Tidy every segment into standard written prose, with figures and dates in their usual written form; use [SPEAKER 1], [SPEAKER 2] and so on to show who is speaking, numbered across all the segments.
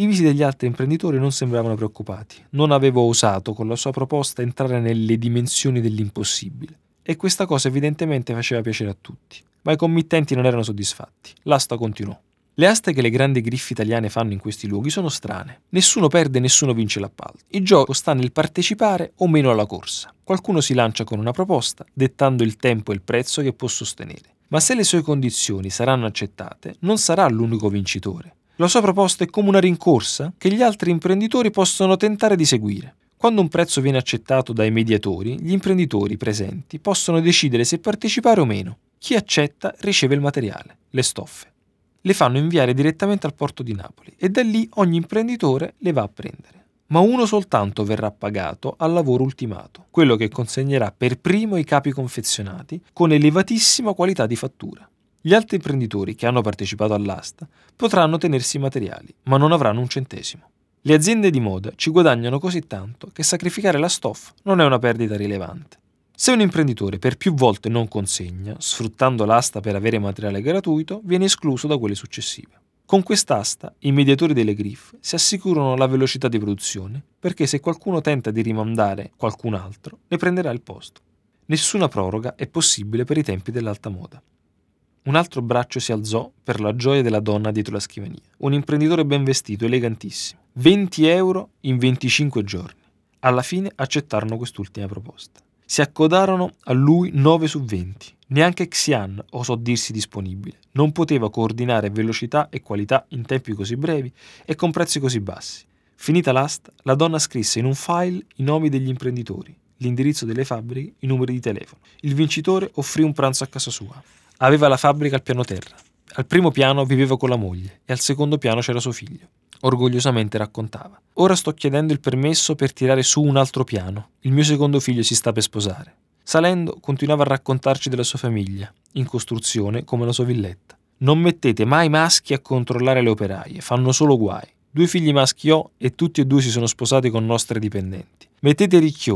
[SPEAKER 1] I visi degli altri imprenditori non sembravano preoccupati. Non avevo osato con la sua proposta entrare nelle dimensioni dell'impossibile. E questa cosa evidentemente faceva piacere a tutti. Ma i committenti non erano soddisfatti. L'asta continuò. Le aste che le grandi griffe italiane fanno in questi luoghi sono strane. Nessuno perde e nessuno vince l'appalto. Il gioco sta nel partecipare o meno alla corsa. Qualcuno si lancia con una proposta, dettando il tempo e il prezzo che può sostenere. Ma se le sue condizioni saranno accettate, non sarà l'unico vincitore. La sua proposta è come una rincorsa che gli altri imprenditori possono tentare di seguire. Quando un prezzo viene accettato dai mediatori, gli imprenditori presenti possono decidere se partecipare o meno. Chi accetta riceve il materiale, le stoffe. Le fanno inviare direttamente al porto di Napoli e da lì ogni imprenditore le va a prendere. Ma uno soltanto verrà pagato al lavoro ultimato, quello che consegnerà per primo i capi confezionati con elevatissima qualità di fattura. Gli altri imprenditori che hanno partecipato all'asta potranno tenersi i materiali, ma non avranno un centesimo. Le aziende di moda ci guadagnano così tanto che sacrificare la stoffa non è una perdita rilevante. Se un imprenditore per più volte non consegna, sfruttando l'asta per avere materiale gratuito, viene escluso da quelle successive. Con quest'asta, i mediatori delle griffe si assicurano la velocità di produzione, perché se qualcuno tenta di rimandare qualcun altro, ne prenderà il posto. Nessuna proroga è possibile per i tempi dell'alta moda. Un altro braccio si alzò per la gioia della donna dietro la scrivania. Un imprenditore ben vestito, elegantissimo. 20 euro in 25 giorni. Alla fine accettarono quest'ultima proposta. Si accodarono a lui 9 su 20. Neanche Xian osò dirsi disponibile. Non poteva coordinare velocità e qualità in tempi così brevi e con prezzi così bassi. Finita l'asta, la donna scrisse in un file i nomi degli imprenditori, l'indirizzo delle fabbriche, i numeri di telefono. Il vincitore offrì un pranzo a casa sua. Aveva la fabbrica al piano terra. Al primo piano viveva con la moglie e al secondo piano c'era suo figlio. Orgogliosamente raccontava. Ora sto chiedendo il permesso per tirare su un altro piano. Il mio secondo figlio si sta per sposare. Salendo, continuava a raccontarci della sua famiglia, in costruzione come la sua villetta. Non mettete mai maschi a controllare le operaie, fanno solo guai. 2 figli maschi ho e tutti e 2 si sono sposati con nostre dipendenti. Mettete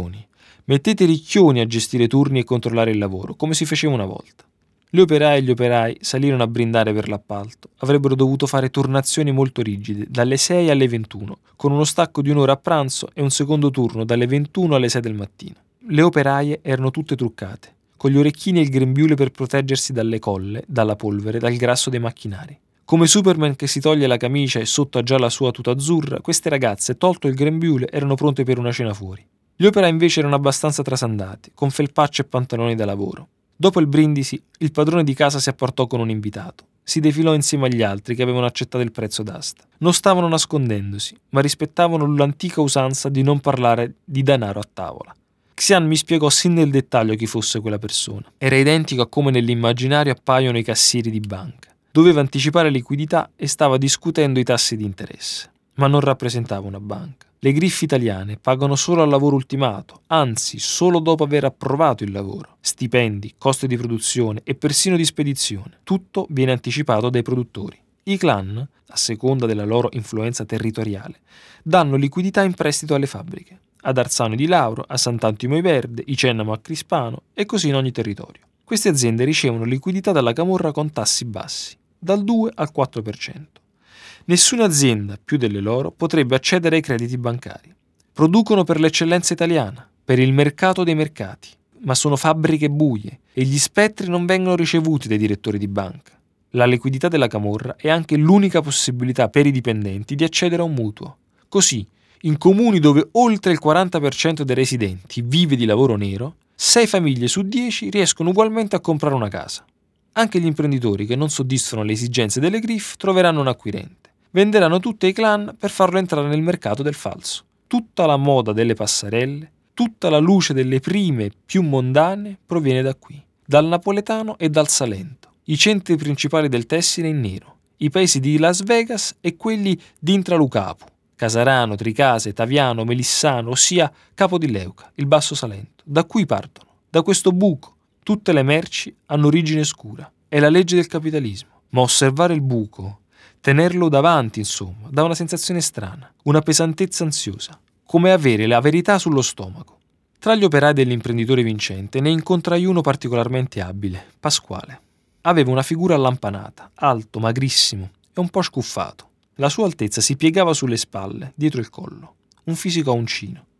[SPEAKER 1] ricchioni a gestire turni e controllare il lavoro, come si faceva una volta. Le operaie e gli operai salirono a brindare per l'appalto. Avrebbero dovuto fare turnazioni molto rigide, dalle 6 alle 21, con uno stacco di un'ora a pranzo e un secondo turno dalle 21 alle 6 del mattino. Le operaie erano tutte truccate, con gli orecchini e il grembiule per proteggersi dalle colle, dalla polvere, dal grasso dei macchinari. Come Superman che si toglie la camicia e sotto ha già la sua tuta azzurra, queste ragazze, tolto il grembiule, erano pronte per una cena fuori. Gli operai invece erano abbastanza trasandati, con felpacce e pantaloni da lavoro. Dopo il brindisi, il padrone di casa si apportò con un invitato. Si defilò insieme agli altri che avevano accettato il prezzo d'asta. Non stavano nascondendosi, ma rispettavano l'antica usanza di non parlare di denaro a tavola. Xian mi spiegò sin nel dettaglio chi fosse quella persona. Era identico a come nell'immaginario appaiono i cassieri di banca. Doveva anticipare liquidità e stava discutendo i tassi di interesse. Ma non rappresentava una banca. Le griffe italiane pagano solo al lavoro ultimato, anzi solo dopo aver approvato il lavoro. Stipendi, costi di produzione e persino di spedizione. Tutto viene anticipato dai produttori. I clan, a seconda della loro influenza territoriale, danno liquidità in prestito alle fabbriche. Ad Arzano di Lauro, a Sant'Antimo Verde, Icennamo a Crispano e così in ogni territorio. Queste aziende ricevono liquidità dalla camorra con tassi bassi, dal 2 al 4%. Nessuna azienda, più delle loro, potrebbe accedere ai crediti bancari. Producono per l'eccellenza italiana, per il mercato dei mercati, ma sono fabbriche buie e gli spettri non vengono ricevuti dai direttori di banca. La liquidità della camorra è anche l'unica possibilità per i dipendenti di accedere a un mutuo. Così, in comuni dove oltre il 40% dei residenti vive di lavoro nero, 6 famiglie su 10 riescono ugualmente a comprare una casa. Anche gli imprenditori che non soddisfano le esigenze delle griffe troveranno un acquirente. Venderanno tutti i clan per farlo entrare nel mercato del falso. Tutta la moda delle passerelle, tutta la luce delle prime più mondane proviene da qui, dal napoletano e dal Salento. I centri principali del tessile in nero, i paesi di Las Vegas e quelli di Intralucapu, Casarano, Tricase, Taviano, Melissano, ossia Capo di Leuca, il Basso Salento. Da qui partono, da questo buco. Tutte le merci hanno origine scura. È la legge del capitalismo. Ma osservare il buco, tenerlo davanti, insomma, dà una sensazione strana, una pesantezza ansiosa, come avere la verità sullo stomaco. Tra gli operai dell'imprenditore vincente ne incontrai uno particolarmente abile, Pasquale. Aveva una figura allampanata, alto, magrissimo e un po' scuffato. La sua altezza si piegava sulle spalle, dietro il collo. Un fisico a uncino.